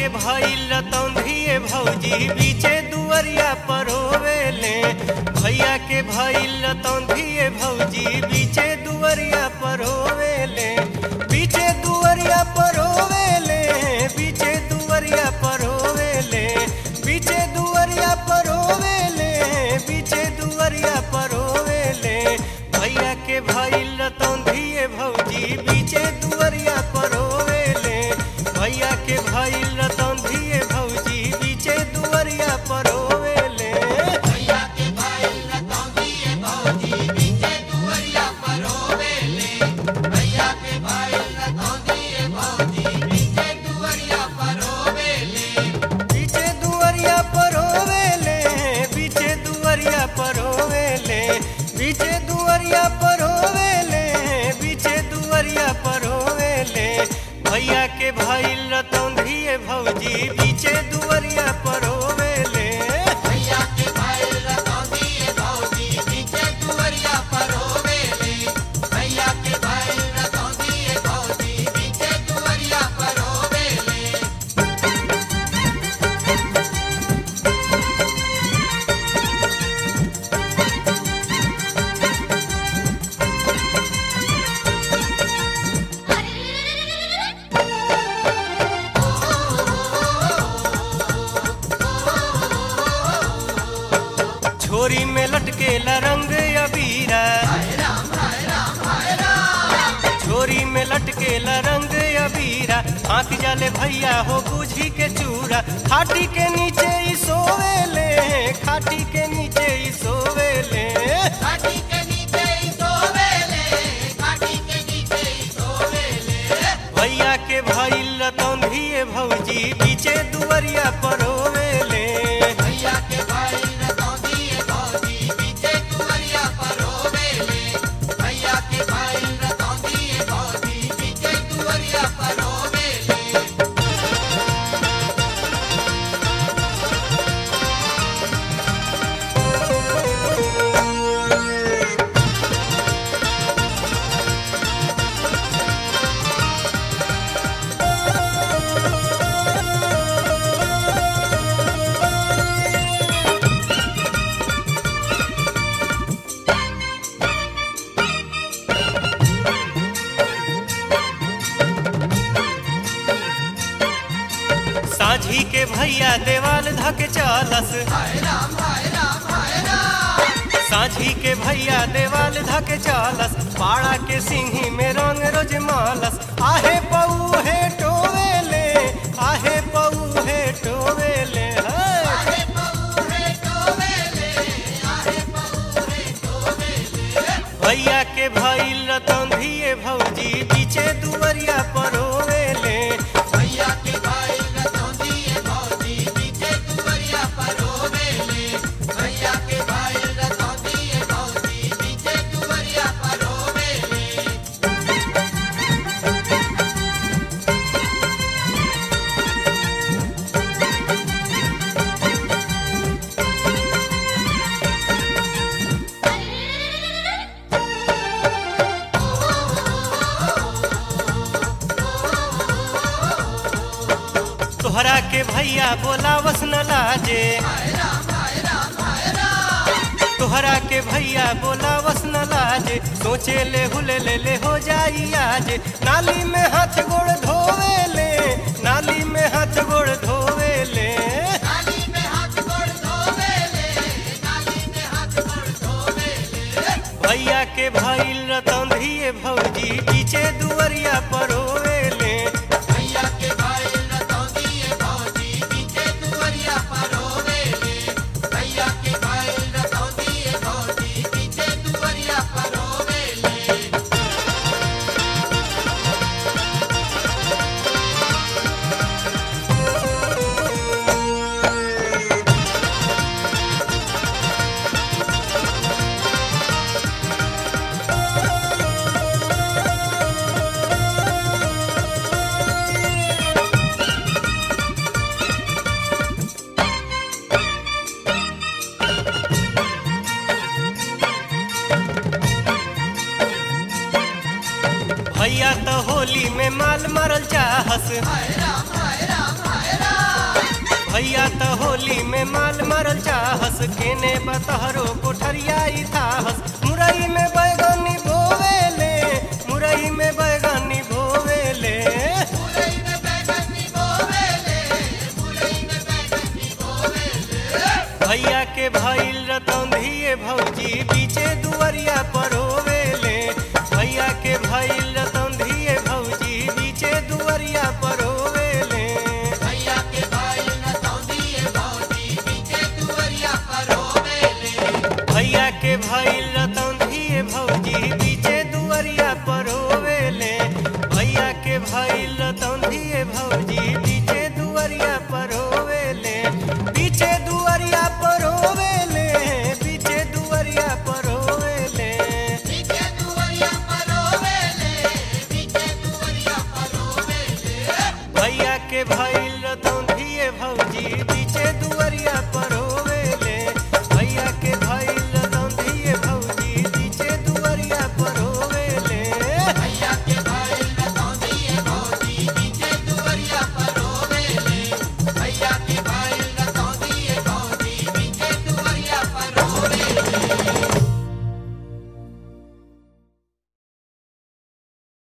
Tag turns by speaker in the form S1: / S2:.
S1: के भइल रतौंधिए भौजी बीचे दुअरिया पर होवेले। भैया के भइल रतौंधिए भौजी बीचे दुअरिया पर होवेले। बीचे दुअरिया पर होवेले, बीचे दुअरिया पर होवेले, बीचे दुअरिया पर होवेले, बीचे दुअरिया पर होवेले। भैया के भइल रतौंधिए भौजी बीचे दुअरिया पर होवेले। भैया के भइल रतौंधिए भौजी बीचे दुअरिया पर होवेले।
S2: भैया के भइल रतौंधिए भौजी बीचे दुअरिया पर होवेले। भैया के भइल रतौंधिए भौजी बीचे दुअरिया पर होवेले।
S1: बीचे दुअरिया पर होवेले, बीचे दुअरिया पर होवेले, बीचे दुअरिया पर होवेले, बीचे दुअरिया पर होवेले। भैया के भइल रतौंधिए भौजी बीचे दुअरिया पर होवेले।
S2: भैया के भइल रतौंधिए भौजी बीचे दुअरिया पर होवेले। भैया के भइल रतौंधिए भौजी बीचे दुअरिया पर होवेले।
S1: छोरी में लटकेला रंग अबीरा, छोरी में लटकेला रंग अबीरा। आँख जाले भैया हो बूझी के चूड़ा। खाटी के नीचे ही सोवेले, खाटी के नीचे ही सोवेले।
S2: खाटी के नीचे ही सोवेले, खाटी के नीचे ही सोवेले।
S1: भैया के भइल रतौंधिए भौजी बीचे दुअरिया पर होवेले।
S2: भैया के भइल रतौंधिए भौजी बीचे दुअरिया पर होवेले। भैया के भइल रतौंधिए भौजी बीचे दुअरिया पर होवेले।
S1: साझी के भैया देवाल धक चालस,
S2: हाय राम हाय राम हाय राम।
S1: साझी के भैया देवाल धक चालस। पाड़ा के सिंही में रंग रोज मालस। आहे पऊ हे टोवेले, आहे पऊ हे टोवेले।
S2: आहे पऊ हे टोवेले, आहे पऊ हे टोवेले।
S1: भैया के भइल रतौंधिए भौजी बीचे दुअरिया पर होवेले।
S2: भैया के भइल रतौंधिए भौजी बीचे दुअरिया पर होवेले। भैया के भइल रतौंधिए भौजी बीचे दुअरिया पर होवेले।
S1: तोहरा के भैया बोलावस न लाजे,
S2: हाय राम हाय राम हाय राम।
S1: तोहरा के भैया बोलावस न लाजे। सोचे ले हुले ले हो जाई आज। नाली में हाथ गोड़ धोवेले, नाली में हाथ गोड़ धोवेले।
S2: नाली में हाथ गोड़ धोवेले, नाली में हाथ गोड़ धोवेले।
S1: भैया के भइल रतौंधिए भौजी बीचे दुअरिया पर होवेले।
S2: भैया के भइल रतौंधिए भौजी बीचे दुअरिया पर होवेले। भैया के भइल रतौंधिए भौजी बीचे दुअरिया पर होवेले।
S1: भैया तो होली में माल मारल चाहस।
S2: हाय राम हाय राम हाय राम।
S1: भैया त होली में माल मारल चाहस केने बतहरो कोठरिया थाहस मुरई में बैगनी बोवेले मुरई में बैगनी बोवेले
S2: मुरई में बैगनी बोवेले मुरई में बैगनी बोवेले
S1: भैया के भइल रतौंधिए भौजी बीचे दुवरिया पर होवेले भैया के भइल रतौंधिए भौजी बीचे दुवरिया पर होवेले
S2: भैया के भाई रतौंधिए भौजी बीचे दुवरिया पर होवेले
S1: भैया के भइल